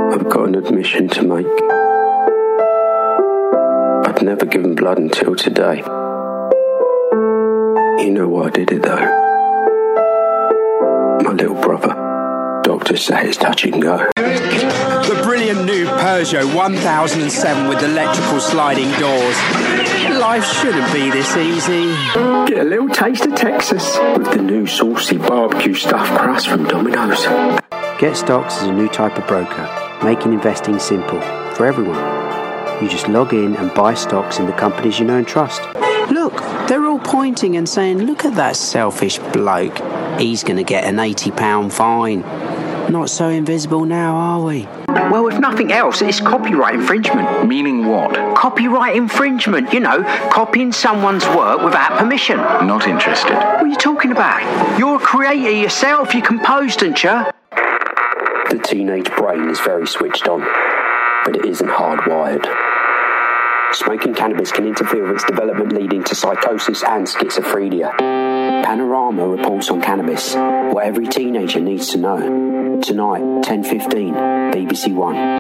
I've got an admission to make. I'd never given blood until today. You know why I did it though? My little brother. Doctors say it's touch and go. The brilliant new Peugeot 1007 with electrical sliding doors. Life shouldn't be this easy. Get a little taste of Texas with the new saucy barbecue stuffed crust from Domino's. GetStocks is a new type of broker, making investing simple for everyone. You just log in and buy stocks in the companies you know and trust. Look, they're all pointing and saying, look at that selfish bloke. He's going to get an £80 fine. Not so invisible now, are we? Well, if nothing else, it's copyright infringement. Meaning what? Copyright infringement, copying someone's work without permission. Not interested. What are you talking about? You're a creator yourself, you composed, aren't you? The teenage brain is very switched on, but it isn't hardwired. Smoking cannabis can interfere with its development, leading to psychosis and schizophrenia. Panorama reports on cannabis, what every teenager needs to know. Tonight, 10:15, BBC One.